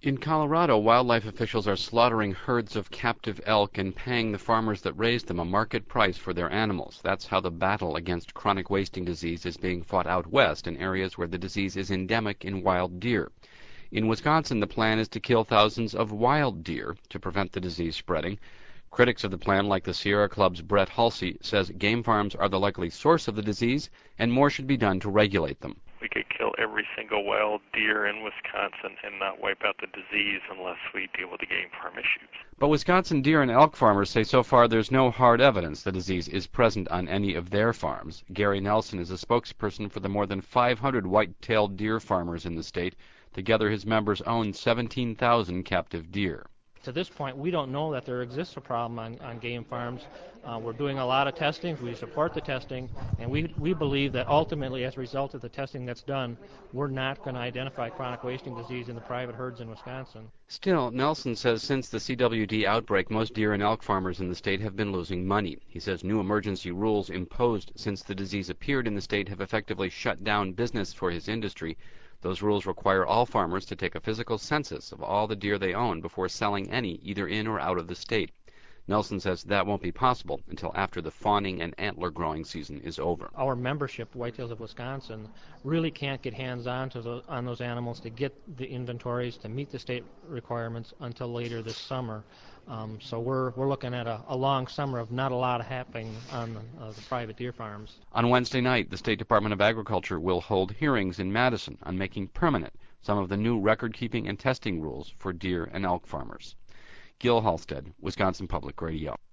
In Colorado, wildlife officials are slaughtering herds of captive elk and paying the farmers that raise them a market price for their animals. That's how the battle against chronic wasting disease is being fought out west in areas where the disease is endemic in wild deer. In Wisconsin, the plan is to kill thousands of wild deer to prevent the disease spreading. Critics of the plan, like the Sierra Club's Brett Halsey, says game farms are the likely source of the disease and more should be done to regulate them. We could kill every single wild deer in Wisconsin and not wipe out the disease unless we deal with the game farm issues. But Wisconsin deer and elk farmers say so far there's no hard evidence the disease is present on any of their farms. Gary Nelson is a spokesperson for the more than 500 white-tailed deer farmers in the state. Together his members own 17,000 captive deer. To this point, we don't know that there exists a problem on game farms. We're doing a lot of testing. We support the testing, and we believe that ultimately, as a result of the testing that's done, we're not going to identify chronic wasting disease in the private herds in Wisconsin. Still, Nelson says since the CWD outbreak, most deer and elk farmers in the state have been losing money. He says new emergency rules imposed since the disease appeared in the state have effectively shut down business for his industry. Those rules require all farmers to take a physical census of all the deer they own before selling any, either in or out of the state. Nelson says that won't be possible until after the fawning and antler growing season is over. Our membership, Whitetails of Wisconsin, really can't get hands-on on those animals to get the inventories to meet the state requirements until later this summer. So we're looking at a long summer of not a lot happening on the private deer farms. On Wednesday night, the State Department of Agriculture will hold hearings in Madison on making permanent some of the new record-keeping and testing rules for deer and elk farmers. Gil Halstead, Wisconsin Public Radio.